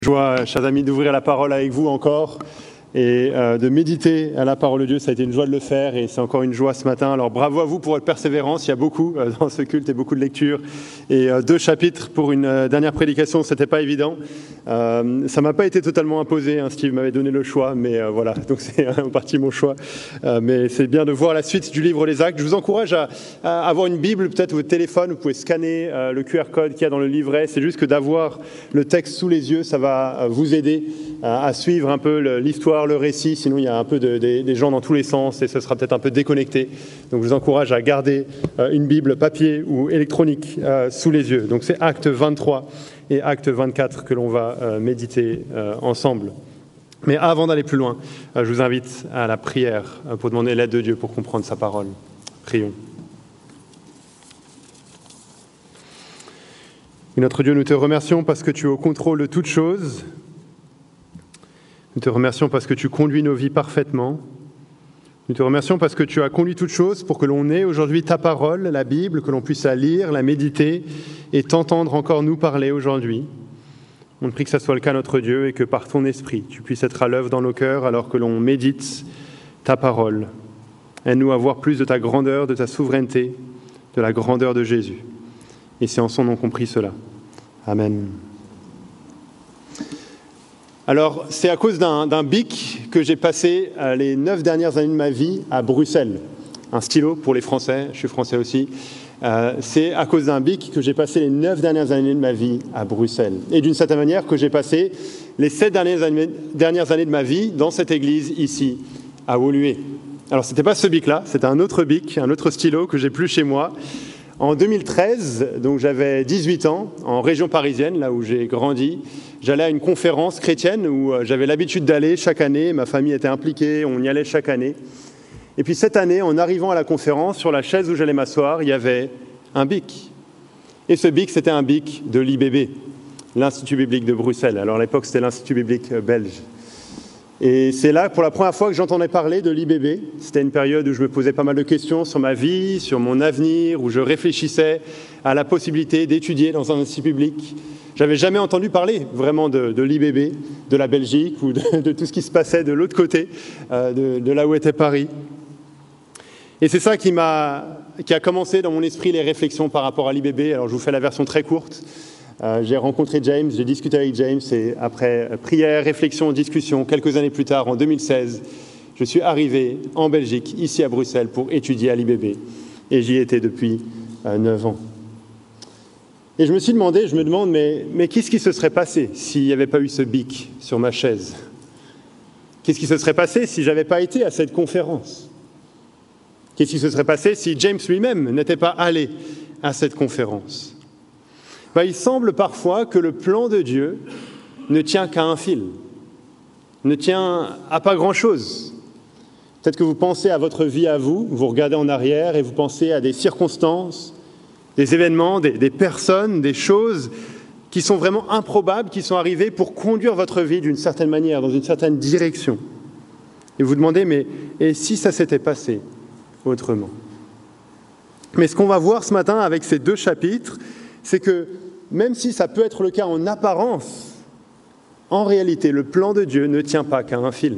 Joie, chers amis, d'ouvrir la parole avec vous encore et de méditer à la parole de Dieu. Ça a été une joie de le faire et c'est encore une joie ce matin. Alors bravo à vous pour votre persévérance. Il y a beaucoup dans ce culte et beaucoup de lectures. Et 2 chapitres pour une dernière prédication, c'était pas évident. Ça m'a pas été totalement imposé. Steve m'avait donné le choix, mais voilà, donc c'est en partie mon choix. Mais c'est bien de voir la suite du livre Les Actes. Je vous encourage à avoir une Bible, peut-être votre téléphone. Vous pouvez scanner le QR code qu'il y a dans le livret. C'est juste que d'avoir le texte sous les yeux, ça va vous aider à suivre un peu l'histoire, le récit, sinon il y a un peu des gens dans tous les sens et ce sera peut-être un peu déconnecté. Donc je vous encourage à garder une Bible papier ou électronique sous les yeux. Donc c'est Acte 23 et Acte 24 que l'on va méditer ensemble. Mais avant d'aller plus loin, je vous invite à la prière pour demander l'aide de Dieu pour comprendre sa parole. Prions. Et notre Dieu, nous te remercions parce que tu es au contrôle de toutes choses. Nous te remercions parce que tu conduis nos vies parfaitement. Nous te remercions parce que tu as conduit toutes choses pour que l'on ait aujourd'hui ta parole, la Bible, que l'on puisse la lire, la méditer et t'entendre encore nous parler aujourd'hui. On te prie que ça soit le cas, notre Dieu, et que par ton esprit, tu puisses être à l'œuvre dans nos cœurs alors que l'on médite ta parole. Aide-nous à voir plus de ta grandeur, de ta souveraineté, de la grandeur de Jésus. Et c'est en son nom qu'on prie cela. Amen. Alors, c'est à cause d'un bic que j'ai passé les 9 dernières années de ma vie à Bruxelles. Un stylo pour les Français, je suis français aussi. C'est à cause d'un bic que j'ai passé les 9 dernières années de ma vie à Bruxelles. Et d'une certaine manière que j'ai passé les 7 dernières années de ma vie dans cette église ici, à Woluwe. Alors, ce n'était pas ce bic-là, c'était un autre bic, un autre stylo que j'ai plus chez moi. En 2013, donc j'avais 18 ans, en région parisienne, là où j'ai grandi, j'allais à une conférence chrétienne où j'avais l'habitude d'aller chaque année, ma famille était impliquée, on y allait chaque année. Et puis cette année, en arrivant à la conférence, sur la chaise où j'allais m'asseoir, il y avait un bic. Et ce bic, c'était un bic de l'IBB, l'Institut biblique de Bruxelles. Alors à l'époque, c'était l'Institut biblique belge. Et c'est là, pour la première fois, que j'entendais parler de l'IBB. C'était une période où je me posais pas mal de questions sur ma vie, sur mon avenir, où je réfléchissais à la possibilité d'étudier dans un institut public. J'avais jamais entendu parler vraiment de l'IBB, de la Belgique ou de tout ce qui se passait de l'autre côté, de là où était Paris. Et c'est ça qui a commencé dans mon esprit les réflexions par rapport à l'IBB. Alors je vous fais la version très courte. J'ai rencontré James, j'ai discuté avec James et après prière, réflexion, discussion, quelques années plus tard, en 2016, je suis arrivé en Belgique, ici à Bruxelles, pour étudier à l'IBB. Et j'y étais depuis 9 ans. Et je me demande, mais qu'est-ce qui se serait passé s'il n'y avait pas eu ce bic sur ma chaise? Qu'est-ce qui se serait passé si je n'avais pas été à cette conférence? Qu'est-ce qui se serait passé si James lui-même n'était pas allé à cette conférence? Il semble parfois que le plan de Dieu ne tient qu'à un fil, ne tient à pas grand-chose. Peut-être que vous pensez à votre vie à vous, vous regardez en arrière et vous pensez à des circonstances, des événements, des personnes, des choses qui sont vraiment improbables, qui sont arrivées pour conduire votre vie d'une certaine manière, dans une certaine direction. Et vous vous demandez, mais et si ça s'était passé autrement? Mais ce qu'on va voir ce matin avec ces 2 chapitres, c'est que même si ça peut être le cas en apparence, en réalité, le plan de Dieu ne tient pas qu'à un fil.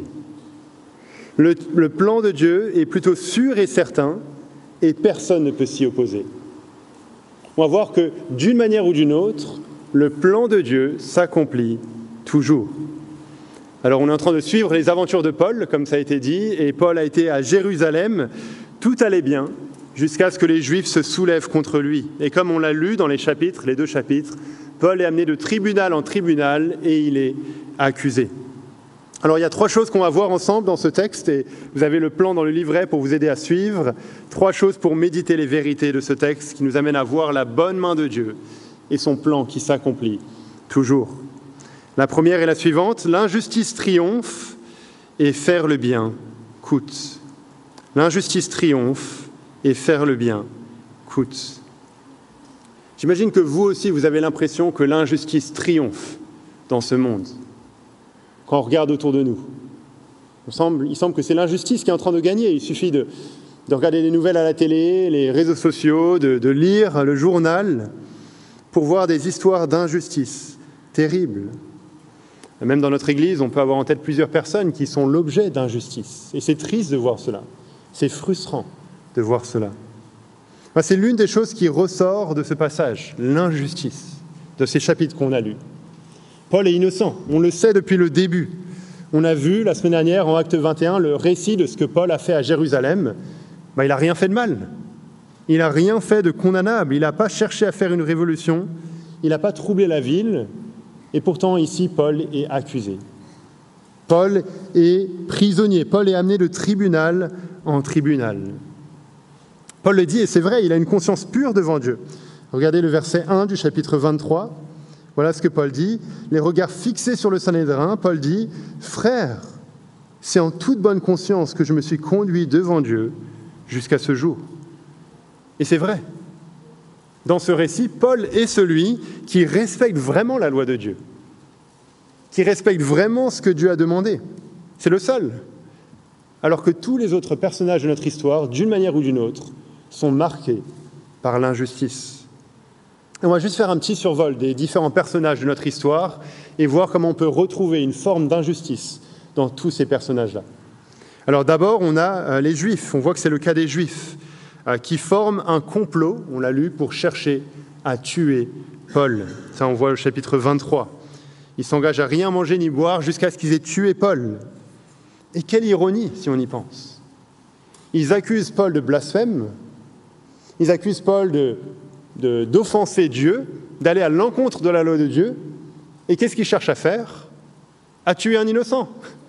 Le plan de Dieu est plutôt sûr et certain, et personne ne peut s'y opposer. On va voir que, d'une manière ou d'une autre, le plan de Dieu s'accomplit toujours. Alors, on est en train de suivre les aventures de Paul, comme ça a été dit, et Paul a été à Jérusalem, tout allait bien, jusqu'à ce que les Juifs se soulèvent contre lui. Et comme on l'a lu dans les 2 chapitres, Paul est amené de tribunal en tribunal et il est accusé. Alors il y a 3 choses qu'on va voir ensemble dans ce texte, et vous avez le plan dans le livret pour vous aider à suivre. 3 choses pour méditer les vérités de ce texte qui nous amènent à voir la bonne main de Dieu et son plan qui s'accomplit toujours. La première est la suivante: l'injustice triomphe et faire le bien coûte. L'injustice triomphe et faire le bien coûte. J'imagine que vous aussi, vous avez l'impression que l'injustice triomphe dans ce monde. Quand on regarde autour de nous, il semble que c'est l'injustice qui est en train de gagner. Il suffit de regarder les nouvelles à la télé, les réseaux sociaux, de lire le journal pour voir des histoires d'injustice terribles. Même dans notre Église, on peut avoir en tête plusieurs personnes qui sont l'objet d'injustice. Et c'est triste de voir cela. C'est frustrant de voir cela. C'est l'une des choses qui ressort de ce passage, l'injustice de ces chapitres qu'on a lus. Paul est innocent, on le sait depuis le début. On a vu la semaine dernière en Acte 21 le récit de ce que Paul a fait à Jérusalem. Il n'a rien fait de mal. Il n'a rien fait de condamnable. Il n'a pas cherché à faire une révolution. Il n'a pas troublé la ville. Et pourtant, ici, Paul est accusé. Paul est prisonnier. Paul est amené de tribunal en tribunal. Paul le dit, et c'est vrai, il a une conscience pure devant Dieu. Regardez le verset 1 du chapitre 23. Voilà ce que Paul dit. Les regards fixés sur le Sanhédrin, Paul dit « Frères, c'est en toute bonne conscience que je me suis conduit devant Dieu jusqu'à ce jour. » Et c'est vrai. Dans ce récit, Paul est celui qui respecte vraiment la loi de Dieu, qui respecte vraiment ce que Dieu a demandé. C'est le seul. Alors que tous les autres personnages de notre histoire, d'une manière ou d'une autre, sont marqués par l'injustice. On va juste faire un petit survol des différents personnages de notre histoire et voir comment on peut retrouver une forme d'injustice dans tous ces personnages-là. Alors d'abord, on a les Juifs. On voit que c'est le cas des Juifs qui forment un complot, on l'a lu, pour chercher à tuer Paul. Ça, on voit au chapitre 23. Ils s'engagent à rien manger ni boire jusqu'à ce qu'ils aient tué Paul. Et quelle ironie, si on y pense. Ils accusent Paul de blasphème, ils accusent Paul d'offenser Dieu, d'aller à l'encontre de la loi de Dieu. Et qu'est-ce qu'ils cherchent à faire? À tuer un innocent,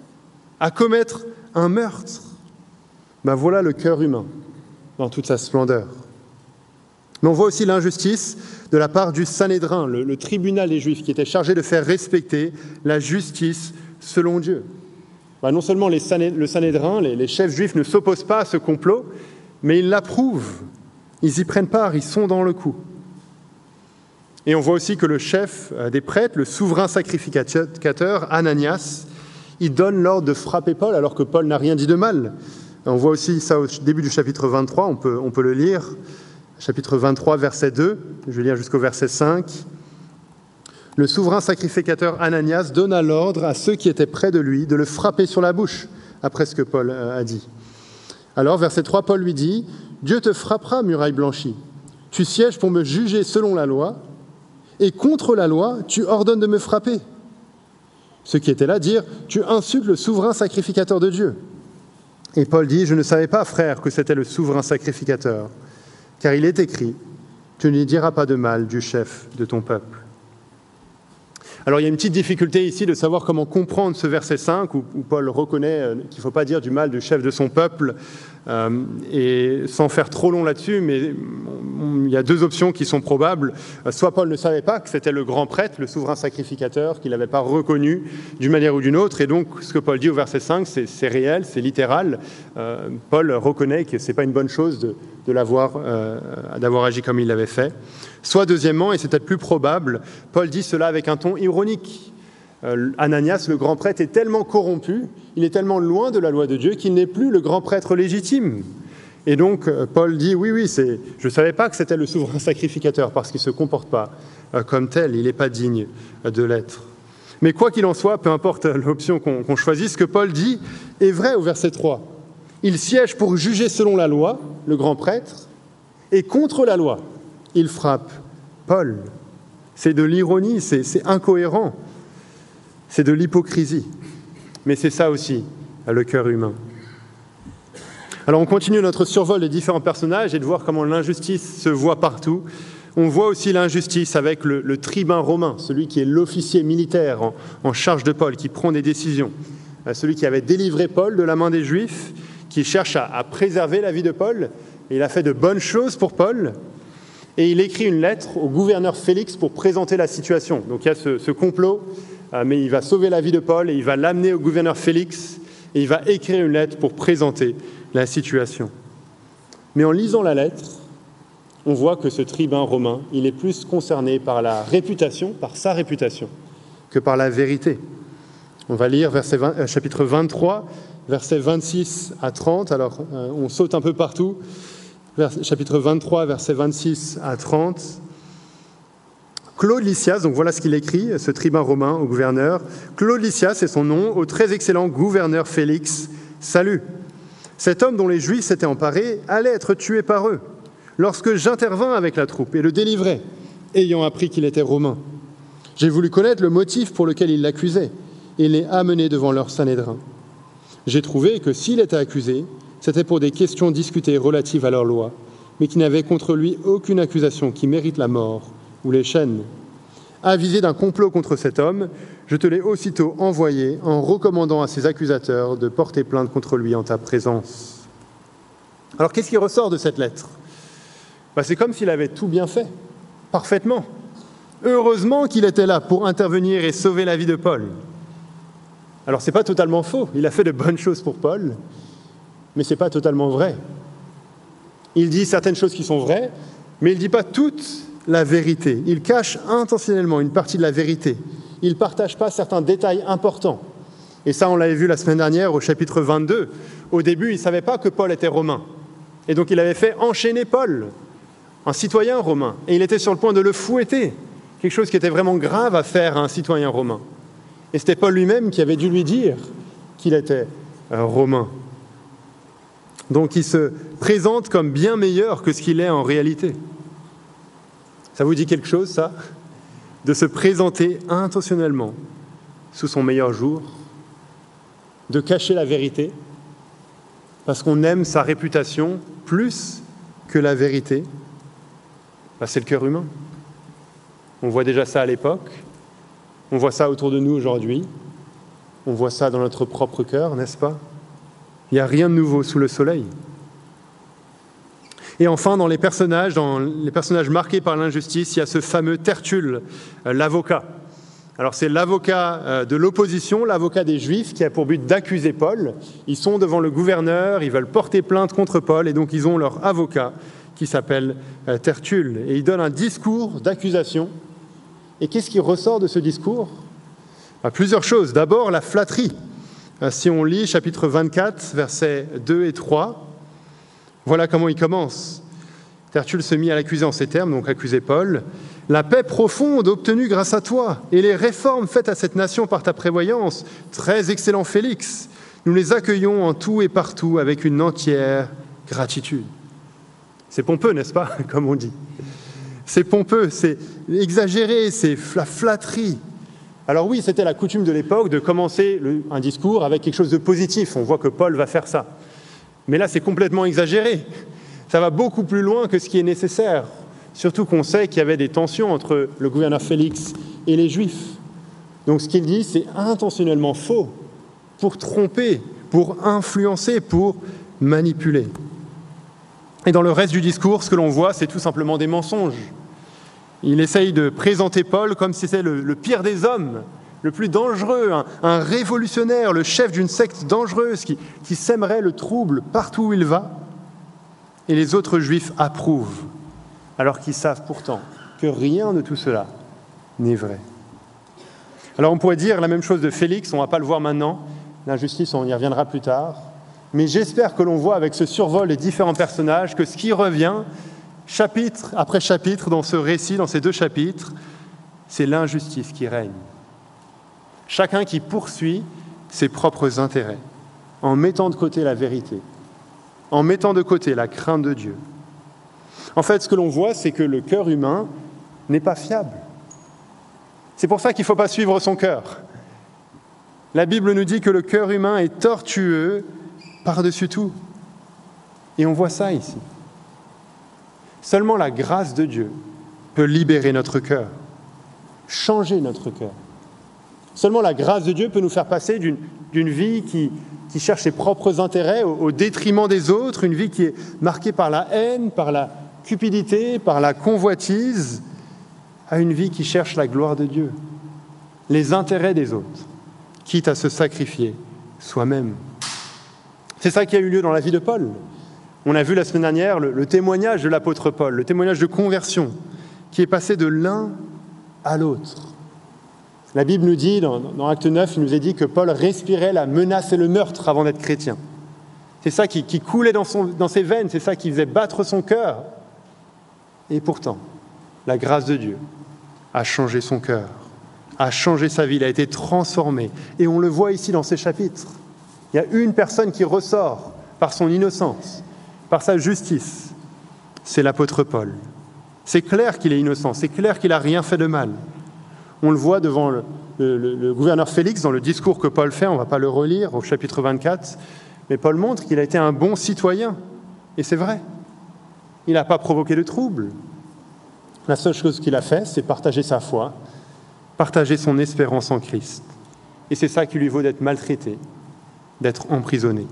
à commettre un meurtre. Voilà le cœur humain dans toute sa splendeur. Mais on voit aussi l'injustice de la part du Sanhédrin, le tribunal des Juifs, qui était chargé de faire respecter la justice selon Dieu. Non seulement le Sanhédrin, les chefs juifs ne s'opposent pas à ce complot, mais ils l'approuvent. Ils y prennent part, ils sont dans le coup. Et on voit aussi que le chef des prêtres, le souverain sacrificateur, Ananias, il donne l'ordre de frapper Paul alors que Paul n'a rien dit de mal. On voit aussi ça au début du chapitre 23, on peut le lire. Chapitre 23, verset 2, je vais lire jusqu'au verset 5. Le souverain sacrificateur Ananias donna l'ordre à ceux qui étaient près de lui de le frapper sur la bouche, après ce que Paul a dit. Alors, verset 3, Paul lui dit « Dieu te frappera, muraille blanchie. Tu sièges pour me juger selon la loi, et contre la loi, tu ordonnes de me frapper. » Ceux qui étaient là dirent « Tu insultes le souverain sacrificateur de Dieu. » Et Paul dit « Je ne savais pas, frère, que c'était le souverain sacrificateur, car il est écrit « Tu ne diras pas de mal du chef de ton peuple. » Alors il y a une petite difficulté ici de savoir comment comprendre ce verset 5 où Paul reconnaît qu'il ne faut pas dire du mal du chef de son peuple, et sans faire trop long là-dessus, mais il y a deux options qui sont probables. Soit Paul ne savait pas que c'était le grand prêtre, le souverain sacrificateur, qu'il n'avait pas reconnu d'une manière ou d'une autre, et donc ce que Paul dit au verset 5, c'est réel, c'est littéral. Paul reconnaît que ce n'est pas une bonne chose d'avoir agi comme il l'avait fait. Soit deuxièmement, et c'est peut-être plus probable, Paul dit cela avec un ton ironique. Ananias, le grand prêtre, est tellement corrompu, il est tellement loin de la loi de Dieu qu'il n'est plus le grand prêtre légitime. Et donc, Paul dit, oui, je ne savais pas que c'était le souverain sacrificateur, parce qu'il ne se comporte pas comme tel, il n'est pas digne de l'être. Mais quoi qu'il en soit, peu importe l'option qu'on choisisse, ce que Paul dit est vrai au verset 3. Il siège pour juger selon la loi, le grand prêtre, et contre la loi, il frappe Paul. C'est de l'ironie, c'est incohérent. C'est de l'hypocrisie. Mais c'est ça aussi, le cœur humain. Alors on continue notre survol des différents personnages et de voir comment l'injustice se voit partout. On voit aussi l'injustice avec le tribun romain, celui qui est l'officier militaire en charge de Paul, qui prend des décisions. Celui qui avait délivré Paul de la main des Juifs, qui cherche à préserver la vie de Paul. Et il a fait de bonnes choses pour Paul. Et il écrit une lettre au gouverneur Félix pour présenter la situation. Donc il y a ce complot, mais il va sauver la vie de Paul et il va l'amener au gouverneur Félix et il va écrire une lettre pour présenter la situation. Mais en lisant la lettre, on voit que ce tribun romain, il est plus concerné par la réputation, par sa réputation, que par la vérité. On va lire chapitre 23, versets 26 à 30. Alors, on saute un peu partout. Chapitre 23, versets 26 à 30. Claude Lysias, donc voilà ce qu'il écrit, ce tribun romain au gouverneur. Claude Lysias est son nom, au très excellent gouverneur Félix, salut. Cet homme dont les Juifs s'étaient emparés allait être tué par eux, lorsque j'intervins avec la troupe et le délivrai, ayant appris qu'il était romain. J'ai voulu connaître le motif pour lequel ils l'accusaient, et l'ai amené devant leur Sanhédrin. J'ai trouvé que s'il était accusé, c'était pour des questions discutées relatives à leur loi, mais qui n'avaient contre lui aucune accusation qui mérite la mort ou les chaînes. Avisé d'un complot contre cet homme, je te l'ai aussitôt envoyé en recommandant à ses accusateurs de porter plainte contre lui en ta présence. Alors qu'est-ce qui ressort de cette lettre ? C'est comme s'il avait tout bien fait, parfaitement. Heureusement qu'il était là pour intervenir et sauver la vie de Paul. Alors ce n'est pas totalement faux, il a fait de bonnes choses pour Paul, mais ce n'est pas totalement vrai. Il dit certaines choses qui sont vraies, mais il ne dit pas toute la vérité. Il cache intentionnellement une partie de la vérité. Il ne partage pas certains détails importants. Et ça, on l'avait vu la semaine dernière au chapitre 22. Au début, il ne savait pas que Paul était romain. Et donc, il avait fait enchaîner Paul, un citoyen romain. Et il était sur le point de le fouetter, quelque chose qui était vraiment grave à faire à un citoyen romain. Et c'était Paul lui-même qui avait dû lui dire qu'il était romain. Donc, il se présente comme bien meilleur que ce qu'il est en réalité. Ça vous dit quelque chose, ça ? De se présenter intentionnellement sous son meilleur jour, de cacher la vérité, parce qu'on aime sa réputation plus que la vérité. C'est le cœur humain. On voit déjà ça à l'époque, on voit ça autour de nous aujourd'hui, on voit ça dans notre propre cœur, n'est-ce pas ? Il n'y a rien de nouveau sous le soleil. Et enfin, dans les personnages marqués par l'injustice, il y a ce fameux Tertulle, l'avocat. Alors c'est l'avocat de l'opposition, l'avocat des Juifs, qui a pour but d'accuser Paul. Ils sont devant le gouverneur, ils veulent porter plainte contre Paul, et donc ils ont leur avocat qui s'appelle Tertulle. Et il donne un discours d'accusation. Et qu'est-ce qui ressort de ce discours ? Plusieurs choses. D'abord, la flatterie. Si on lit chapitre 24, versets 2 et 3, voilà comment il commence. Tertulle se mit à l'accuser en ces termes, donc accuser Paul. « La paix profonde obtenue grâce à toi et les réformes faites à cette nation par ta prévoyance, très excellent Félix, nous les accueillons en tout et partout avec une entière gratitude. » C'est pompeux, n'est-ce pas, comme on dit. C'est pompeux, c'est exagéré, c'est la flatterie. Alors oui, c'était la coutume de l'époque de commencer un discours avec quelque chose de positif. On voit que Paul va faire ça. Mais là, c'est complètement exagéré. Ça va beaucoup plus loin que ce qui est nécessaire. Surtout qu'on sait qu'il y avait des tensions entre le gouverneur Félix et les Juifs. Donc ce qu'il dit, c'est intentionnellement faux, pour tromper, pour influencer, pour manipuler. Et dans le reste du discours, ce que l'on voit, c'est tout simplement des mensonges. Il essaye de présenter Paul comme si c'était le pire des hommes, le plus dangereux, un révolutionnaire, le chef d'une secte dangereuse qui sèmerait le trouble partout où il va. Et les autres Juifs approuvent, alors qu'ils savent pourtant que rien de tout cela n'est vrai. Alors on pourrait dire la même chose de Félix, on ne va pas le voir maintenant, l'injustice, on y reviendra plus tard. Mais j'espère que l'on voit avec ce survol des différents personnages que ce qui revient, chapitre après chapitre, dans ce récit, dans ces 2 chapitres, c'est l'injustice qui règne. Chacun qui poursuit ses propres intérêts, en mettant de côté la vérité, en mettant de côté la crainte de Dieu. En fait, ce que l'on voit, c'est que le cœur humain n'est pas fiable. C'est pour ça qu'il ne faut pas suivre son cœur. La Bible nous dit que le cœur humain est tortueux par-dessus tout. Et on voit ça ici. Seulement la grâce de Dieu peut libérer notre cœur, changer notre cœur. Seulement la grâce de Dieu peut nous faire passer d'une vie qui cherche ses propres intérêts au détriment des autres, une vie qui est marquée par la haine, par la cupidité, par la convoitise, à une vie qui cherche la gloire de Dieu, les intérêts des autres, quitte à se sacrifier soi-même. C'est ça qui a eu lieu dans la vie de Paul. On a vu la semaine dernière le témoignage de l'apôtre Paul, le témoignage de conversion, qui est passé de l'un à l'autre. La Bible nous dit, dans Acte 9, il nous est dit que Paul respirait la menace et le meurtre avant d'être chrétien. C'est ça qui coulait dans ses veines, c'est ça qui faisait battre son cœur. Et pourtant, la grâce de Dieu a changé son cœur, a changé sa vie, il a été transformé. Et on le voit ici dans ces chapitres. Il y a une personne qui ressort par son innocence, par sa justice, c'est l'apôtre Paul. C'est clair qu'il est innocent, c'est clair qu'il n'a rien fait de mal. On le voit devant le gouverneur Félix dans le discours que Paul fait, on ne va pas le relire au chapitre 24, mais Paul montre qu'il a été un bon citoyen. Et c'est vrai, il n'a pas provoqué de trouble. La seule chose qu'il a fait, c'est partager sa foi, partager son espérance en Christ. Et c'est ça qui lui vaut d'être maltraité, d'être emprisonné.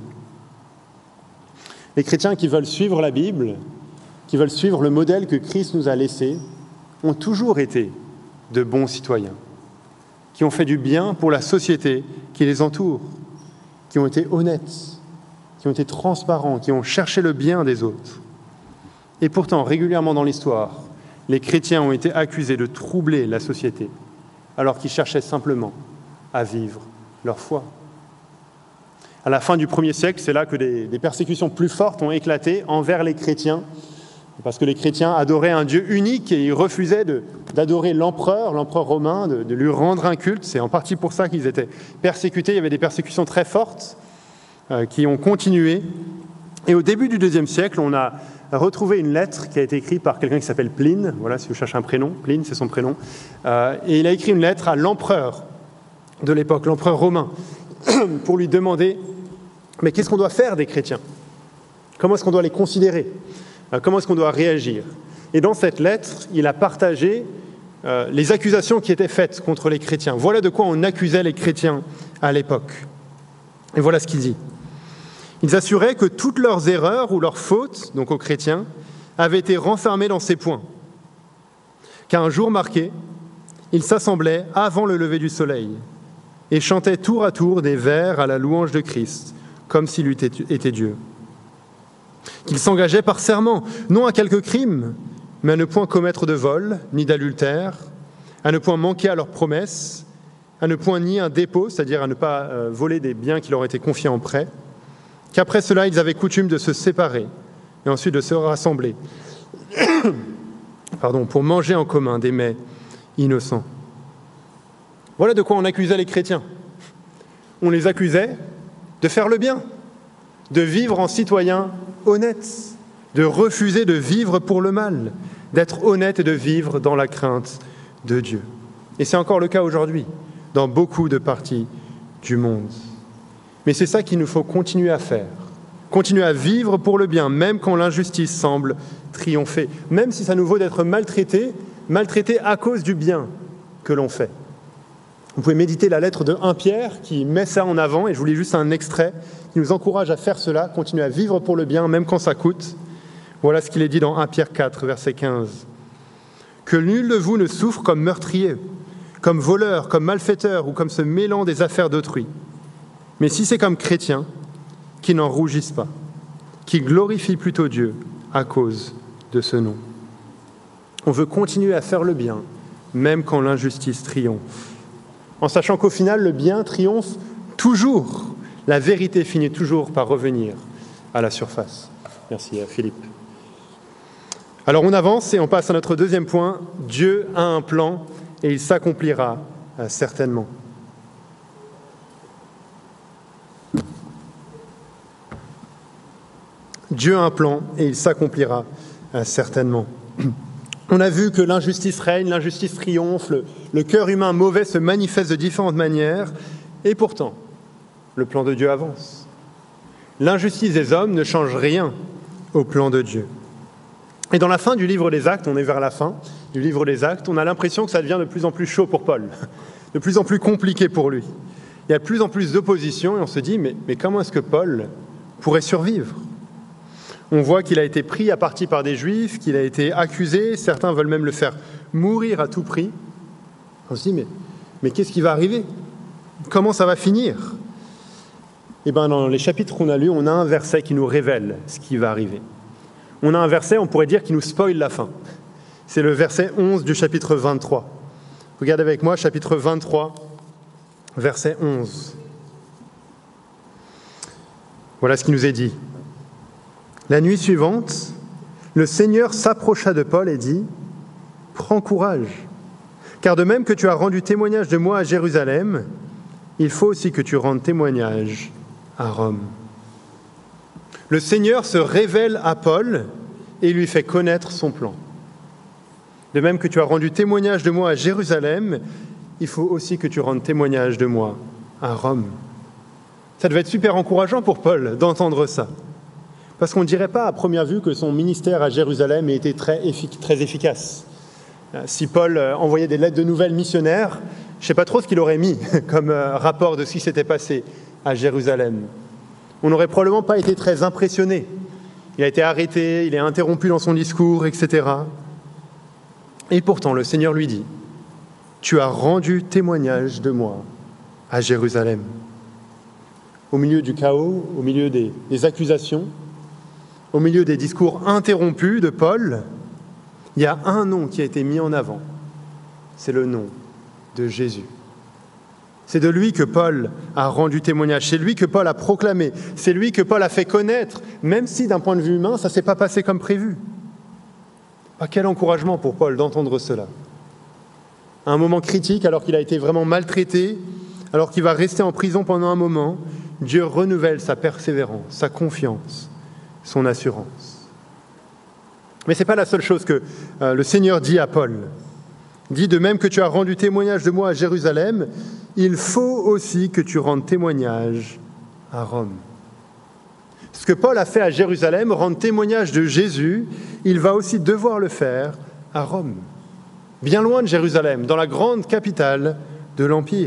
Les chrétiens qui veulent suivre la Bible, qui veulent suivre le modèle que Christ nous a laissé, ont toujours été de bons citoyens, qui ont fait du bien pour la société qui les entoure, qui ont été honnêtes, qui ont été transparents, qui ont cherché le bien des autres. Et pourtant, régulièrement dans l'histoire, les chrétiens ont été accusés de troubler la société, alors qu'ils cherchaient simplement à vivre leur foi. À la fin du 1er siècle, c'est là que des persécutions plus fortes ont éclaté envers les chrétiens, parce que les chrétiens adoraient un Dieu unique et ils refusaient d'adorer l'empereur romain, de lui rendre un culte. C'est en partie pour ça qu'ils étaient persécutés. Il y avait des persécutions très fortes qui ont continué. Et au début du IIe siècle, on a retrouvé une lettre qui a été écrite par quelqu'un qui s'appelle Pline. Voilà, si vous cherchez un prénom, Pline, c'est son prénom. Et il a écrit une lettre à l'empereur de l'époque, l'empereur romain, pour lui demander « Mais qu'est-ce qu'on doit faire des chrétiens ? Comment est-ce qu'on doit les considérer ? Comment est-ce qu'on doit réagir ?» Et dans cette lettre, il a partagé les accusations qui étaient faites contre les chrétiens. Voilà de quoi on accusait les chrétiens à l'époque. Et voilà ce qu'il dit. Ils assuraient que toutes leurs erreurs ou leurs fautes, donc aux chrétiens, avaient été renfermées dans ces points. Qu'à un jour marqué, ils s'assemblaient avant le lever du soleil et chantaient tour à tour des vers à la louange de Christ, comme s'il eût été Dieu. Qu'ils s'engageaient par serment, non à quelque crime, mais à ne point commettre de vol, ni d'adultère, à ne point manquer à leurs promesses, à ne point nier un dépôt, c'est-à-dire à ne pas voler des biens qui leur étaient confiés en prêt, qu'après cela, ils avaient coutume de se séparer et ensuite de se rassembler pour manger en commun des mets innocents. Voilà de quoi on accusait les chrétiens. On les accusait de faire le bien, de vivre en citoyens honnêtes, de refuser de vivre pour le mal, d'être honnêtes et de vivre dans la crainte de Dieu. Et c'est encore le cas aujourd'hui, dans beaucoup de parties du monde. Mais c'est ça qu'il nous faut continuer à faire, continuer à vivre pour le bien, même quand l'injustice semble triompher, même si ça nous vaut d'être maltraités à cause du bien que l'on fait. Vous pouvez méditer la lettre de 1 Pierre qui met ça en avant, et je vous lis juste un extrait qui nous encourage à faire cela, continuer à vivre pour le bien, même quand ça coûte. Voilà ce qu'il est dit dans 1 Pierre 4, verset 15. « Que nul de vous ne souffre comme meurtrier, comme voleur, comme malfaiteur ou comme se mêlant des affaires d'autrui. Mais si c'est comme chrétien, qu'il n'en rougisse pas, qu'il glorifie plutôt Dieu à cause de ce nom. » On veut continuer à faire le bien, même quand l'injustice triomphe. En sachant qu'au final, le bien triomphe toujours. La vérité finit toujours par revenir à la surface. Merci Philippe. Alors on avance et on passe à notre deuxième point. Dieu a un plan et il s'accomplira certainement. Dieu a un plan et il s'accomplira certainement. On a vu que l'injustice règne, l'injustice triomphe, le cœur humain mauvais se manifeste de différentes manières, et pourtant, le plan de Dieu avance. L'injustice des hommes ne change rien au plan de Dieu. Et dans la fin du livre des Actes, on est vers la fin du livre des Actes, on a l'impression que ça devient de plus en plus chaud pour Paul, de plus en plus compliqué pour lui. Il y a de plus en plus d'opposition, et on se dit, mais comment est-ce que Paul pourrait survivre ? On voit qu'il a été pris à partie par des Juifs, qu'il a été accusé, certains veulent même le faire mourir à tout prix. On se dit, mais qu'est-ce qui va arriver ? Comment ça va finir ? Eh bien, dans les chapitres qu'on a lus, on a un verset qui nous révèle ce qui va arriver. On a un verset, on pourrait dire, qui nous spoil la fin. C'est le verset 11 du chapitre 23. Regardez avec moi, chapitre 23, verset 11. Voilà ce qui nous est dit. La nuit suivante, le Seigneur s'approcha de Paul et dit « Prends courage, Car de même que tu as rendu témoignage de moi à Jérusalem, il faut aussi que tu rendes témoignage à Rome. Le Seigneur se révèle à Paul et lui fait connaître son plan. De même que tu as rendu témoignage de moi à Jérusalem, il faut aussi que tu rendes témoignage de moi à Rome. Ça devait être super encourageant pour Paul d'entendre ça. Parce qu'on ne dirait pas à première vue que son ministère à Jérusalem ait été très efficace. Si Paul envoyait des lettres de nouvelles missionnaires, je ne sais pas trop ce qu'il aurait mis comme rapport de ce qui s'était passé à Jérusalem. On n'aurait probablement pas été très impressionné. Il a été arrêté, il est interrompu dans son discours, etc. Et pourtant, le Seigneur lui dit, « Tu as rendu témoignage de moi à Jérusalem. » Au milieu du chaos, au milieu des accusations, au milieu des discours interrompus de Paul, il y a un nom qui a été mis en avant. C'est le nom de Jésus. C'est de lui que Paul a rendu témoignage, c'est lui que Paul a proclamé, c'est lui que Paul a fait connaître, même si d'un point de vue humain, ça ne s'est pas passé comme prévu. Quel encouragement pour Paul d'entendre cela. À un moment critique, alors qu'il a été vraiment maltraité, alors qu'il va rester en prison pendant un moment, Dieu renouvelle sa persévérance, sa confiance, son assurance. Mais ce n'est pas la seule chose que le Seigneur dit à Paul. Il dit, de même que tu as rendu témoignage de moi à Jérusalem, il faut aussi que tu rendes témoignage à Rome. Ce que Paul a fait à Jérusalem, rendre témoignage de Jésus, il va aussi devoir le faire à Rome. Bien loin de Jérusalem, dans la grande capitale de l'Empire.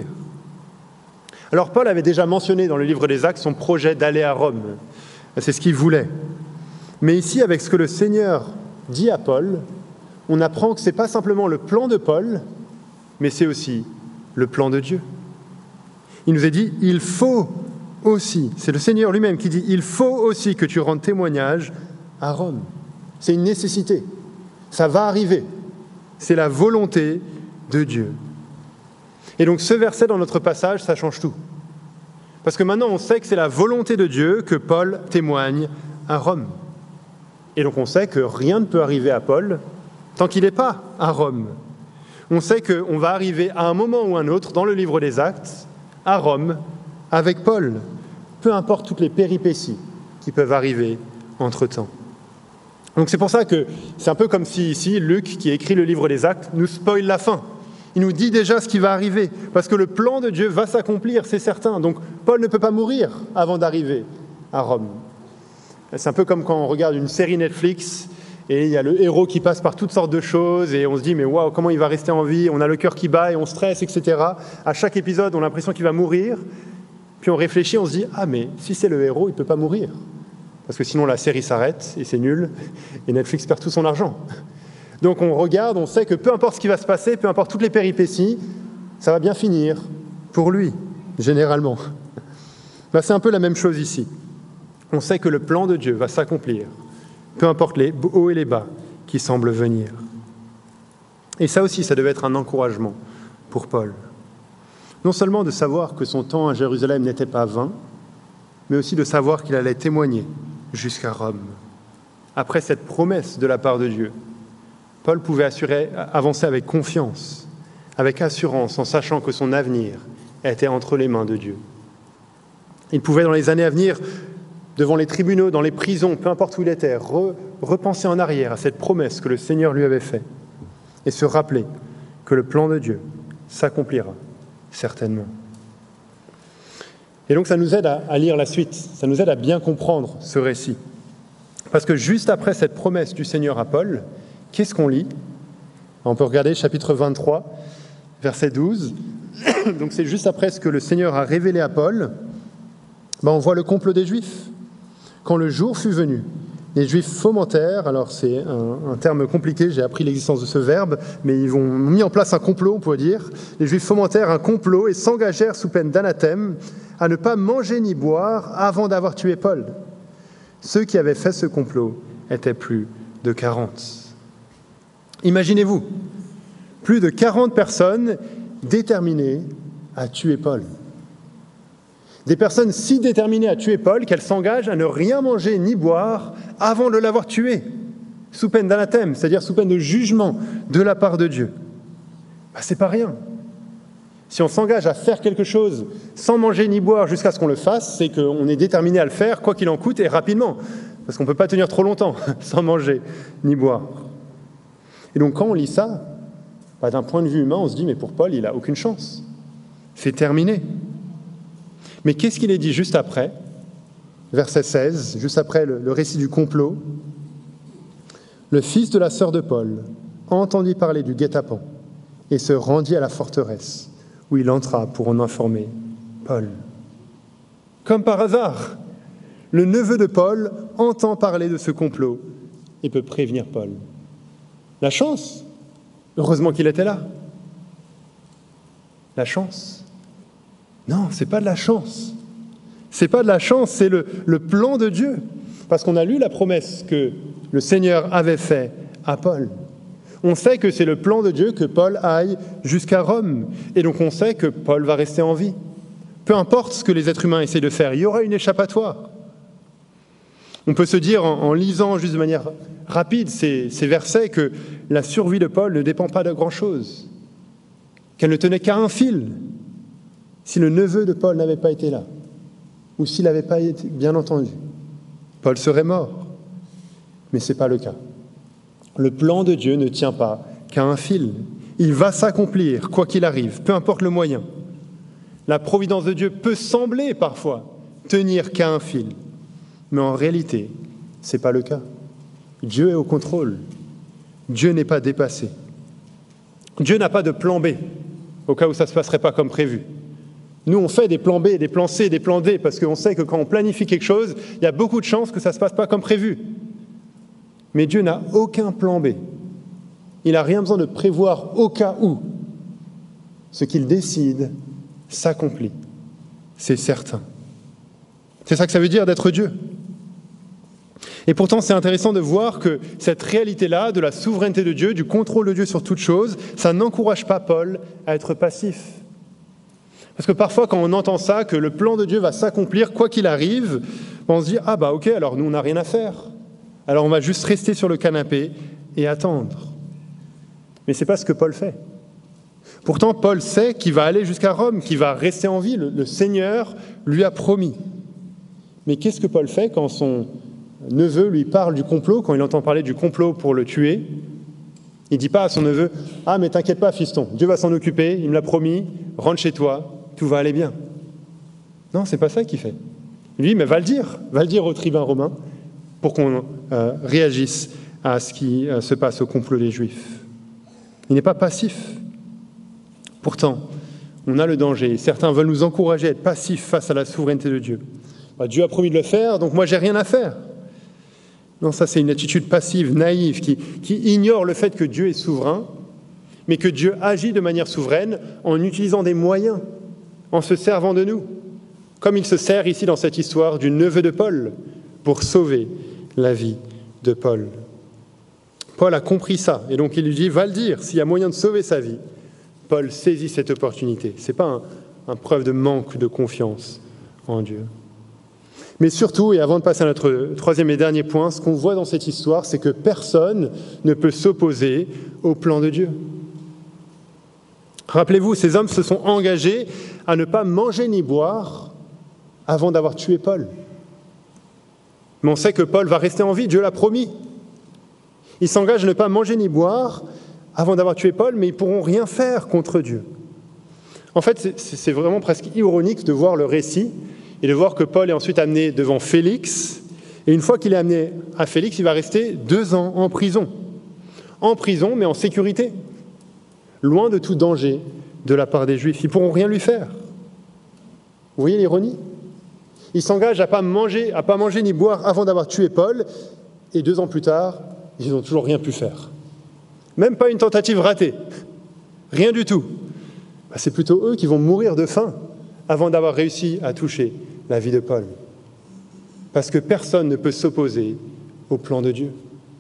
Alors Paul avait déjà mentionné dans le livre des Actes son projet d'aller à Rome. C'est ce qu'il voulait. Mais ici, avec ce que le Seigneur dit à Paul, on apprend que ce n'est pas simplement le plan de Paul, mais c'est aussi le plan de Dieu. Il nous est dit, il faut aussi, c'est le Seigneur lui-même qui dit, il faut aussi que tu rendes témoignage à Rome. C'est une nécessité. Ça va arriver. C'est la volonté de Dieu. Et donc ce verset dans notre passage, ça change tout. Parce que maintenant, on sait que c'est la volonté de Dieu que Paul témoigne à Rome. Et donc on sait que rien ne peut arriver à Paul tant qu'il n'est pas à Rome. On sait qu'on va arriver à un moment ou un autre, dans le livre des Actes, à Rome, avec Paul, peu importe toutes les péripéties qui peuvent arriver entre-temps. Donc c'est pour ça que c'est un peu comme si ici, Luc, qui écrit le livre des Actes, nous spoile la fin. Il nous dit déjà ce qui va arriver, parce que le plan de Dieu va s'accomplir, c'est certain. Donc Paul ne peut pas mourir avant d'arriver à Rome. C'est un peu comme quand on regarde une série Netflix, et il y a le héros qui passe par toutes sortes de choses, et on se dit, mais waouh, comment il va rester en vie? On a le cœur qui bat, et on stresse, etc. À chaque épisode, on a l'impression qu'il va mourir. Puis on réfléchit, on se dit, ah mais si c'est le héros, il ne peut pas mourir. Parce que sinon la série s'arrête, et c'est nul, et Netflix perd tout son argent. Donc on regarde, on sait que peu importe ce qui va se passer, peu importe toutes les péripéties, ça va bien finir pour lui, généralement. Là, c'est un peu la même chose ici. On sait que le plan de Dieu va s'accomplir, peu importe les hauts et les bas qui semblent venir. Et ça aussi, ça devait être un encouragement pour Paul. Non seulement de savoir que son temps à Jérusalem n'était pas vain, mais aussi de savoir qu'il allait témoigner jusqu'à Rome. Après cette promesse de la part de Dieu, Paul pouvait avancer avec confiance, avec assurance, en sachant que son avenir était entre les mains de Dieu. Il pouvait, dans les années à venir, devant les tribunaux, dans les prisons, peu importe où il était, repenser en arrière à cette promesse que le Seigneur lui avait faite et se rappeler que le plan de Dieu s'accomplira certainement. Et donc ça nous aide à lire la suite, ça nous aide à bien comprendre ce récit. Parce que juste après cette promesse du Seigneur à Paul, qu'est-ce qu'on lit? On peut regarder chapitre 23, verset 12. Donc c'est juste après ce que le Seigneur a révélé à Paul. On voit le complot des Juifs. Quand le jour fut venu, les Juifs fomentèrent, alors c'est un terme compliqué, j'ai appris l'existence de ce verbe, mais ils ont mis en place un complot, on pourrait dire. Les Juifs fomentèrent un complot et s'engagèrent sous peine d'anathème à ne pas manger ni boire avant d'avoir tué Paul. Ceux qui avaient fait ce complot étaient plus de 40. Imaginez-vous, plus de 40 personnes déterminées à tuer Paul. Des personnes si déterminées à tuer Paul qu'elles s'engagent à ne rien manger ni boire avant de l'avoir tué, sous peine d'anathème, c'est-à-dire sous peine de jugement de la part de Dieu. c'est pas rien. Si on s'engage à faire quelque chose sans manger ni boire jusqu'à ce qu'on le fasse, c'est qu'on est déterminé à le faire, quoi qu'il en coûte, et rapidement. Parce qu'on ne peut pas tenir trop longtemps sans manger ni boire. Et donc quand on lit ça, d'un point de vue humain, on se dit, mais pour Paul, il n'a aucune chance. C'est terminé. Mais qu'est-ce qu'il est dit juste après ? Verset 16, juste après le récit du complot. Le fils de la sœur de Paul entendit parler du guet-apens et se rendit à la forteresse, où il entra pour en informer Paul. Comme par hasard, le neveu de Paul entend parler de ce complot et peut prévenir Paul. La chance, heureusement qu'il était là. La chance. Non, c'est pas de la chance. C'est pas de la chance, c'est le plan de Dieu. Parce qu'on a lu la promesse que le Seigneur avait faite à Paul. On sait que c'est le plan de Dieu que Paul aille jusqu'à Rome. Et donc on sait que Paul va rester en vie. Peu importe ce que les êtres humains essaient de faire, il y aura une échappatoire. On peut se dire, en lisant juste de manière rapide ces versets, que la survie de Paul ne dépend pas de grand-chose, qu'elle ne tenait qu'à un fil. Si le neveu de Paul n'avait pas été là, ou s'il n'avait pas été bien entendu, Paul serait mort. Mais ce n'est pas le cas. Le plan de Dieu ne tient pas qu'à un fil. Il va s'accomplir, quoi qu'il arrive, peu importe le moyen. La providence de Dieu peut sembler parfois tenir qu'à un fil. Mais en réalité, ce n'est pas le cas. Dieu est au contrôle. Dieu n'est pas dépassé. Dieu n'a pas de plan B, au cas où ça ne se passerait pas comme prévu. Nous, on fait des plans B, des plans C, des plans D, parce qu'on sait que quand on planifie quelque chose, il y a beaucoup de chances que ça ne se passe pas comme prévu. Mais Dieu n'a aucun plan B. Il n'a rien besoin de prévoir au cas où. Ce qu'il décide s'accomplit. C'est certain. C'est ça que ça veut dire d'être Dieu. Et pourtant, c'est intéressant de voir que cette réalité-là, de la souveraineté de Dieu, du contrôle de Dieu sur toute chose, ça n'encourage pas Paul à être passif. Parce que parfois, quand on entend ça, que le plan de Dieu va s'accomplir, quoi qu'il arrive, on se dit « Ah bah ok, alors nous, on n'a rien à faire. Alors on va juste rester sur le canapé et attendre. » Mais ce n'est pas ce que Paul fait. Pourtant, Paul sait qu'il va aller jusqu'à Rome, qu'il va rester en vie. Le Seigneur lui a promis. Mais qu'est-ce que Paul fait quand son neveu lui parle du complot, quand il entend parler du complot pour le tuer? Il ne dit pas à son neveu « Ah, mais t'inquiète pas, fiston, Dieu va s'en occuper, il me l'a promis, rentre chez toi, tout va aller bien. » Non, c'est pas ça qu'il fait. Lui, mais va le dire au tribun romain pour qu'on réagisse à ce qui se passe au complot des Juifs. Il n'est pas passif. Pourtant, on a le danger. Certains veulent nous encourager à être passifs face à la souveraineté de Dieu. Dieu a promis de le faire, donc moi, j'ai rien à faire. Non, ça, c'est une attitude passive, naïve, qui ignore le fait que Dieu est souverain, mais que Dieu agit de manière souveraine en utilisant des moyens, en se servant de nous, comme il se sert ici dans cette histoire du neveu de Paul, pour sauver la vie de Paul. Paul a compris ça, et donc il lui dit, va le dire, s'il y a moyen de sauver sa vie. Paul saisit cette opportunité. Ce n'est pas un preuve de manque de confiance en Dieu. Mais surtout, et avant de passer à notre troisième et dernier point, ce qu'on voit dans cette histoire, c'est que personne ne peut s'opposer au plan de Dieu. Rappelez-vous, ces hommes se sont engagés à ne pas manger ni boire avant d'avoir tué Paul. Mais on sait que Paul va rester en vie, Dieu l'a promis. Ils s'engagent à ne pas manger ni boire avant d'avoir tué Paul, mais ils ne pourront rien faire contre Dieu. En fait, c'est vraiment presque ironique de voir le récit et de voir que Paul est ensuite amené devant Félix. Et une fois qu'il est amené à Félix, il va rester 2 ans en prison. En prison, mais en sécurité. Loin de tout danger de la part des Juifs. Ils ne pourront rien lui faire. Vous voyez l'ironie ? Ils s'engagent à pas manger ni boire avant d'avoir tué Paul. Et 2 ans plus tard, ils n'ont toujours rien pu faire. Même pas une tentative ratée. Rien du tout. C'est plutôt eux qui vont mourir de faim avant d'avoir réussi à toucher la vie de Paul. Parce que personne ne peut s'opposer au plan de Dieu.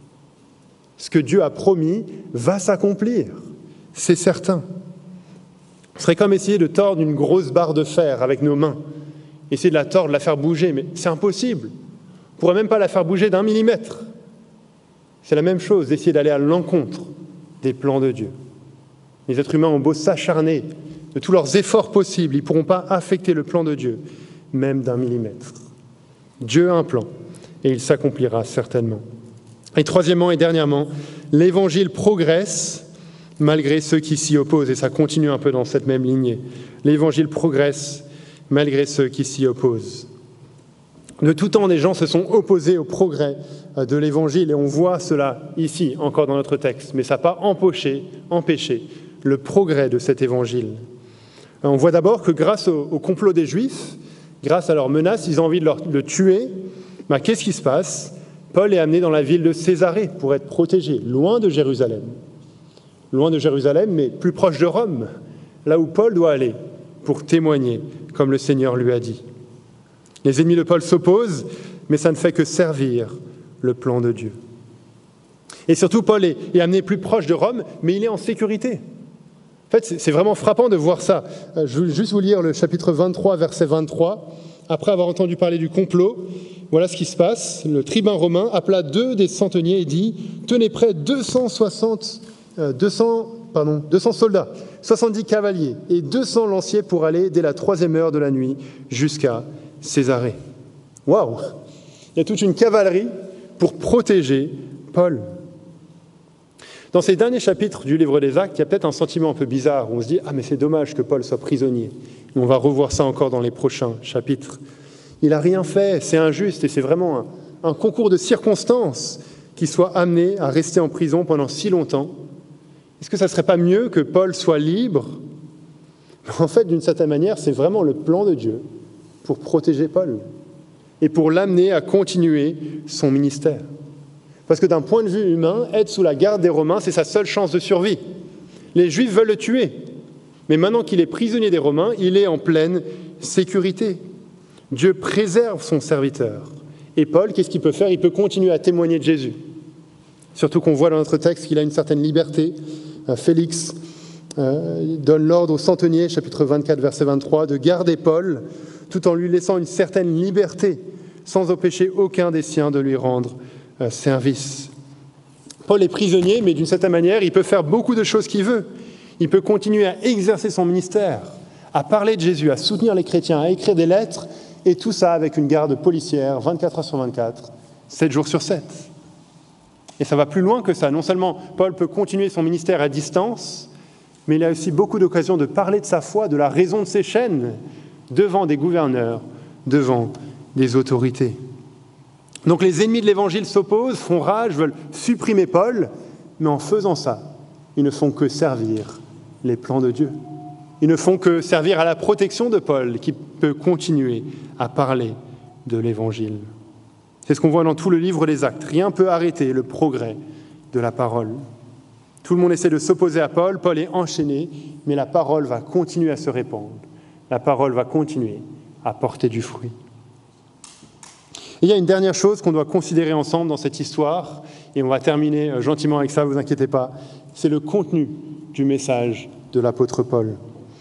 Ce que Dieu a promis va s'accomplir, c'est certain. Ce serait comme essayer de tordre une grosse barre de fer avec nos mains. Essayer de la tordre, de la faire bouger, mais c'est impossible. On ne pourrait même pas la faire bouger d'1 millimètre. C'est la même chose d'essayer d'aller à l'encontre des plans de Dieu. Les êtres humains ont beau s'acharner de tous leurs efforts possibles, ils ne pourront pas affecter le plan de Dieu, même d'un millimètre. Dieu a un plan, et il s'accomplira certainement. Et troisièmement et dernièrement, l'Évangile progresse malgré ceux qui s'y opposent, et ça continue un peu dans cette même lignée. L'Évangile progresse malgré ceux qui s'y opposent. De tout temps, des gens se sont opposés au progrès de l'Évangile, et on voit cela ici, encore dans notre texte, mais ça n'a pas empêché le progrès de cet Évangile. On voit d'abord que grâce au complot des Juifs, grâce à leurs menaces, ils ont envie de le tuer. Qu'est-ce qui se passe ? Paul est amené dans la ville de Césarée pour être protégé, loin de Jérusalem. Loin de Jérusalem, mais plus proche de Rome, là où Paul doit aller pour témoigner, comme le Seigneur lui a dit. Les ennemis de Paul s'opposent, mais ça ne fait que servir le plan de Dieu. Et surtout, Paul est amené plus proche de Rome, mais il est en sécurité. En fait, c'est vraiment frappant de voir ça. Je vais juste vous lire le chapitre 23, verset 23. Après avoir entendu parler du complot, voilà ce qui se passe. Le tribun romain appela 2 des centeniers et dit « Tenez prêt 200 soldats, 70 cavaliers et 200 lanciers pour aller dès la 3e heure de la nuit jusqu'à Césarée. » Waouh ! Il y a toute une cavalerie pour protéger Paul. Dans ces derniers chapitres du livre des Actes, il y a peut-être un sentiment un peu bizarre où on se dit « Ah, mais c'est dommage que Paul soit prisonnier. » On va revoir ça encore dans les prochains chapitres. Il n'a rien fait, c'est injuste et c'est vraiment un concours de circonstances qu'il soit amené à rester en prison pendant si longtemps. Est-ce que ça ne serait pas mieux que Paul soit libre ? En fait, d'une certaine manière, c'est vraiment le plan de Dieu pour protéger Paul et pour l'amener à continuer son ministère. Parce que d'un point de vue humain, être sous la garde des Romains, c'est sa seule chance de survie. Les Juifs veulent le tuer, mais maintenant qu'il est prisonnier des Romains, il est en pleine sécurité. Dieu préserve son serviteur. Et Paul, qu'est-ce qu'il peut faire ? Il peut continuer à témoigner de Jésus. Surtout qu'on voit dans notre texte qu'il a une certaine liberté. Félix donne l'ordre aux centeniers, chapitre 24, verset 23, de garder Paul, tout en lui laissant une certaine liberté, sans empêcher aucun des siens de lui rendre service. Paul est prisonnier, mais d'une certaine manière, il peut faire beaucoup de choses qu'il veut. Il peut continuer à exercer son ministère, à parler de Jésus, à soutenir les chrétiens, à écrire des lettres, et tout ça avec une garde policière, 24 heures sur 24, 7 jours sur 7. Et ça va plus loin que ça. Non seulement Paul peut continuer son ministère à distance, mais il a aussi beaucoup d'occasions de parler de sa foi, de la raison de ses chaînes, devant des gouverneurs, devant des autorités. Donc les ennemis de l'Évangile s'opposent, font rage, veulent supprimer Paul, mais en faisant ça, ils ne font que servir les plans de Dieu. Ils ne font que servir à la protection de Paul, qui peut continuer à parler de l'Évangile. C'est ce qu'on voit dans tout le livre des Actes. Rien ne peut arrêter le progrès de la parole. Tout le monde essaie de s'opposer à Paul, Paul est enchaîné, mais la parole va continuer à se répandre. La parole va continuer à porter du fruit. Et il y a une dernière chose qu'on doit considérer ensemble dans cette histoire, et on va terminer gentiment avec ça, vous inquiétez pas, c'est le contenu du message de l'apôtre Paul.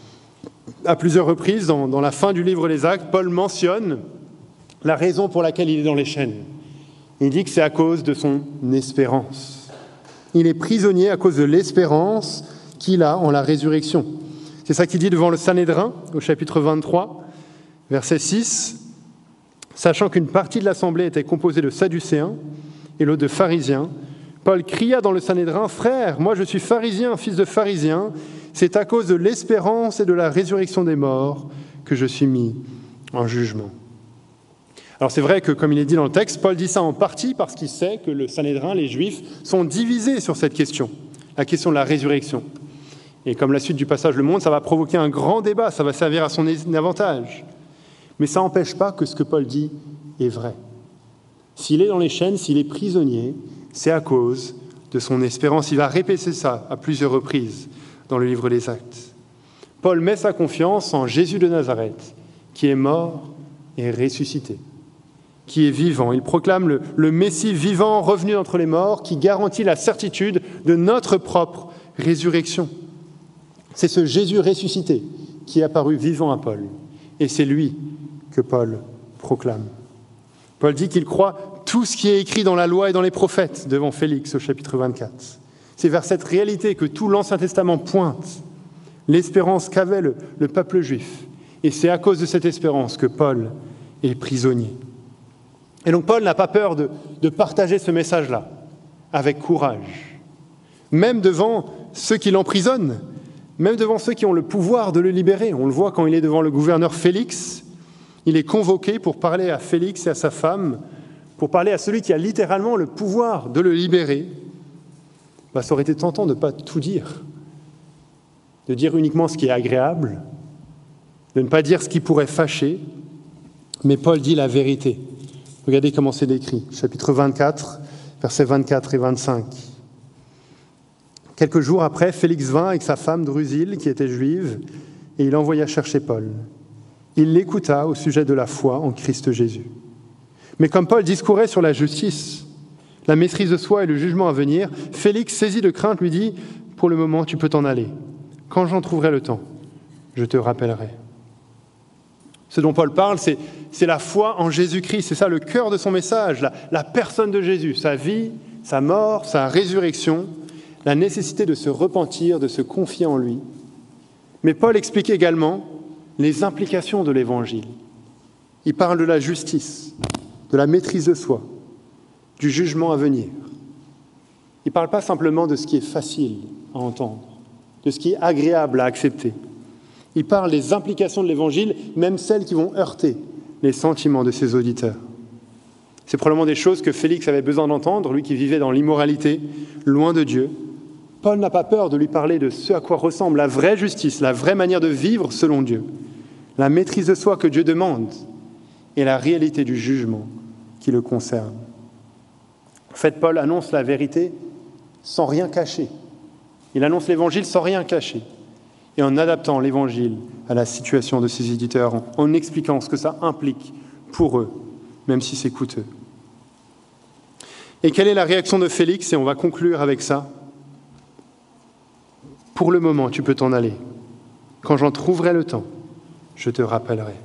À plusieurs reprises, dans la fin du livre des Actes, Paul mentionne la raison pour laquelle il est dans les chaînes. Il dit que c'est à cause de son espérance. Il est prisonnier à cause de l'espérance qu'il a en la résurrection. C'est ça qu'il dit devant le Sanhédrin, au chapitre 23, verset 6. Sachant qu'une partie de l'assemblée était composée de Sadducéens et l'autre de pharisiens, Paul cria dans le Sanhédrin « Frères, moi je suis pharisien, fils de pharisien, c'est à cause de l'espérance et de la résurrection des morts que je suis mis en jugement. » Alors c'est vrai que, comme il est dit dans le texte, Paul dit ça en partie parce qu'il sait que le Sanhédrin, les Juifs, sont divisés sur cette question, la question de la résurrection. Et comme la suite du passage le montre, ça va provoquer un grand débat, ça va servir à son avantage. Mais ça n'empêche pas que ce que Paul dit est vrai. S'il est dans les chaînes, s'il est prisonnier, c'est à cause de son espérance. Il va répéter ça à plusieurs reprises dans le livre des Actes. Paul met sa confiance en Jésus de Nazareth, qui est mort et ressuscité, qui est vivant. Il proclame le Messie vivant, revenu d'entre les morts, qui garantit la certitude de notre propre résurrection. C'est ce Jésus ressuscité qui est apparu vivant à Paul, et c'est lui que Paul proclame. Paul dit qu'il croit tout ce qui est écrit dans la loi et dans les prophètes devant Félix au chapitre 24. C'est vers cette réalité que tout l'Ancien Testament pointe, l'espérance qu'avait le peuple juif. Et c'est à cause de cette espérance que Paul est prisonnier. Et donc Paul n'a pas peur de partager ce message-là avec courage, même devant ceux qui l'emprisonnent, même devant ceux qui ont le pouvoir de le libérer. On le voit quand il est devant le gouverneur Félix. Il est convoqué pour parler à Félix et à sa femme, pour parler à celui qui a littéralement le pouvoir de le libérer. Ça aurait été tentant de ne pas tout dire, de dire uniquement ce qui est agréable, de ne pas dire ce qui pourrait fâcher, mais Paul dit la vérité. Regardez comment c'est décrit, chapitre 24, versets 24 et 25. Quelques jours après, Félix vint avec sa femme Drusille, qui était juive, et il envoya chercher Paul. Il l'écouta au sujet de la foi en Christ Jésus. Mais comme Paul discourait sur la justice, la maîtrise de soi et le jugement à venir, Félix, saisi de crainte, lui dit « Pour le moment, tu peux t'en aller. Quand j'en trouverai le temps, je te rappellerai. » Ce dont Paul parle, c'est la foi en Jésus-Christ. C'est ça le cœur de son message, la personne de Jésus, sa vie, sa mort, sa résurrection, la nécessité de se repentir, de se confier en lui. Mais Paul explique également les implications de l'Évangile. Il parle de la justice, de la maîtrise de soi, du jugement à venir. Il ne parle pas simplement de ce qui est facile à entendre, de ce qui est agréable à accepter. Il parle des implications de l'Évangile, même celles qui vont heurter les sentiments de ses auditeurs. C'est probablement des choses que Félix avait besoin d'entendre, lui qui vivait dans l'immoralité, loin de Dieu. Paul n'a pas peur de lui parler de ce à quoi ressemble la vraie justice, la vraie manière de vivre selon Dieu, la maîtrise de soi que Dieu demande et la réalité du jugement qui le concerne. En fait, Paul annonce la vérité sans rien cacher. Il annonce l'Évangile sans rien cacher. Et en adaptant l'Évangile à la situation de ses éditeurs, en expliquant ce que ça implique pour eux, même si c'est coûteux. Et quelle est la réaction de Félix? Et on va conclure avec ça. Pour le moment, tu peux t'en aller. Quand j'en trouverai le temps, je te rappellerai.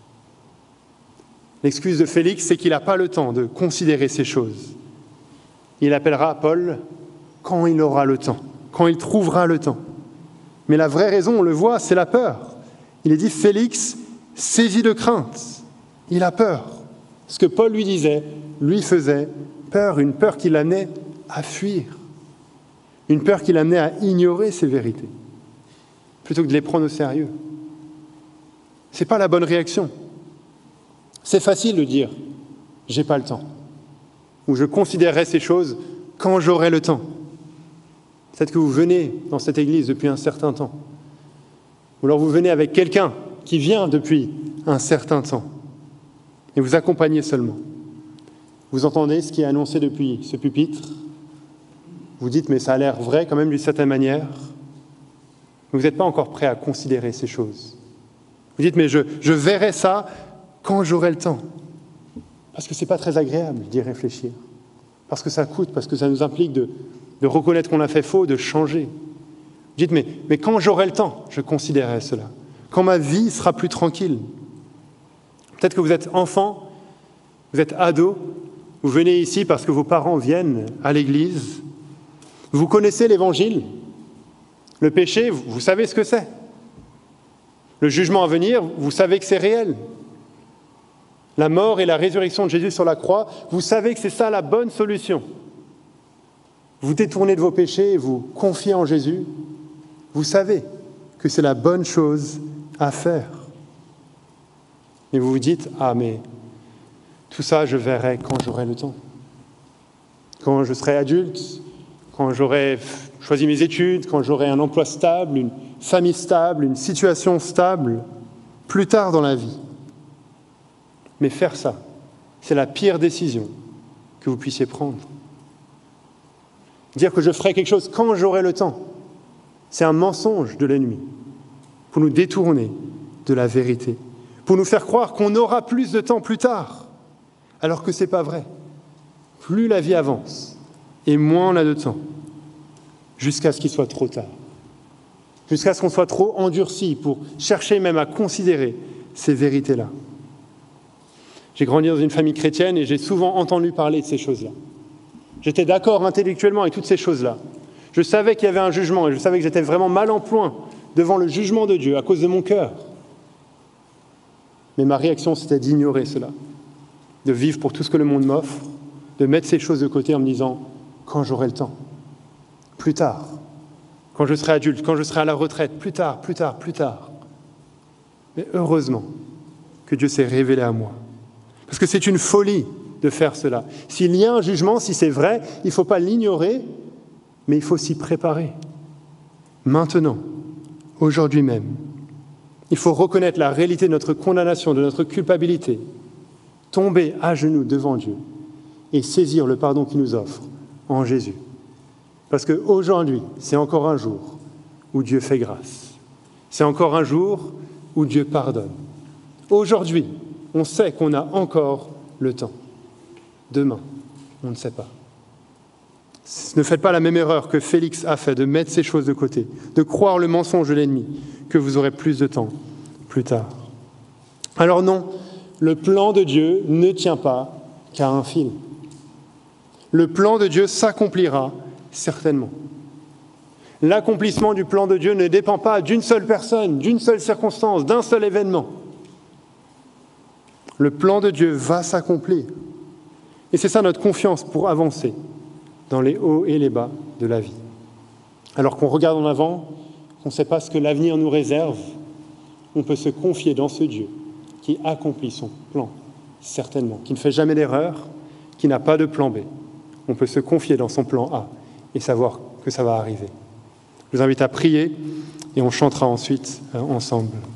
L'excuse de Félix, c'est qu'il n'a pas le temps de considérer ces choses. Il appellera Paul quand il aura le temps, quand il trouvera le temps. Mais la vraie raison, on le voit, c'est la peur. Il est dit, Félix, saisi de crainte, il a peur. Ce que Paul lui disait, lui faisait peur, une peur qui l'amenait à fuir, une peur qui l'amenait à ignorer ces vérités, plutôt que de les prendre au sérieux. Ce n'est pas la bonne réaction. C'est facile de dire « j'ai pas le temps » ou « je considérerai ces choses quand j'aurai le temps ». Peut-être que vous venez dans cette église depuis un certain temps. Ou alors vous venez avec quelqu'un qui vient depuis un certain temps. Et vous accompagnez seulement. Vous entendez ce qui est annoncé depuis ce pupitre. Vous dites, mais ça a l'air vrai quand même d'une certaine manière. Vous n'êtes pas encore prêt à considérer ces choses. Vous dites, mais je verrai ça quand j'aurai le temps. Parce que ce n'est pas très agréable d'y réfléchir. Parce que ça coûte, parce que ça nous implique de reconnaître qu'on a fait faux, de changer. Vous dites, mais quand j'aurai le temps, je considérerai cela. Quand ma vie sera plus tranquille. Peut-être que vous êtes enfant, vous êtes ado, vous venez ici parce que vos parents viennent à l'église. Vous connaissez l'Évangile. Le péché, vous savez ce que c'est. Le jugement à venir, vous savez que c'est réel. La mort et la résurrection de Jésus sur la croix, vous savez que c'est ça la bonne solution. Vous détournez de vos péchés et vous confiez en Jésus, vous savez que c'est la bonne chose à faire. Et vous vous dites, ah mais tout ça je verrai quand j'aurai le temps. Quand je serai adulte, quand j'aurai choisi mes études, quand j'aurai un emploi stable, une famille stable, une situation stable, plus tard dans la vie. Mais faire ça, c'est la pire décision que vous puissiez prendre. Dire que je ferai quelque chose quand j'aurai le temps, c'est un mensonge de l'ennemi pour nous détourner de la vérité, pour nous faire croire qu'on aura plus de temps plus tard, alors que ce n'est pas vrai. Plus la vie avance, et moins on a de temps, jusqu'à ce qu'il soit trop tard, jusqu'à ce qu'on soit trop endurci pour chercher même à considérer ces vérités-là. J'ai grandi dans une famille chrétienne et j'ai souvent entendu parler de ces choses-là. J'étais d'accord intellectuellement avec toutes ces choses-là. Je savais qu'il y avait un jugement et je savais que j'étais vraiment mal en point devant le jugement de Dieu à cause de mon cœur. Mais ma réaction, c'était d'ignorer cela, de vivre pour tout ce que le monde m'offre, de mettre ces choses de côté en me disant « quand j'aurai le temps, plus tard, quand je serai adulte, quand je serai à la retraite, plus tard, plus tard, plus tard. » Mais heureusement que Dieu s'est révélé à moi. Parce que c'est une folie de faire cela. S'il y a un jugement, si c'est vrai, il ne faut pas l'ignorer, mais il faut s'y préparer. Maintenant, aujourd'hui même, il faut reconnaître la réalité de notre condamnation, de notre culpabilité, tomber à genoux devant Dieu et saisir le pardon qu'il nous offre en Jésus. Parce qu'aujourd'hui, c'est encore un jour où Dieu fait grâce. C'est encore un jour où Dieu pardonne. Aujourd'hui, on sait qu'on a encore le temps. Demain, on ne sait pas. Ne faites pas la même erreur que Félix a fait, de mettre ces choses de côté, de croire le mensonge de l'ennemi, que vous aurez plus de temps plus tard. Alors non, le plan de Dieu ne tient pas qu'à un fil. Le plan de Dieu s'accomplira certainement. L'accomplissement du plan de Dieu ne dépend pas d'une seule personne, d'une seule circonstance, d'un seul événement. Le plan de Dieu va s'accomplir. Et c'est ça notre confiance pour avancer dans les hauts et les bas de la vie. Alors qu'on regarde en avant, qu'on ne sait pas ce que l'avenir nous réserve, on peut se confier dans ce Dieu qui accomplit son plan, certainement, qui ne fait jamais d'erreur, qui n'a pas de plan B. On peut se confier dans son plan A et savoir que ça va arriver. Je vous invite à prier et on chantera ensuite ensemble.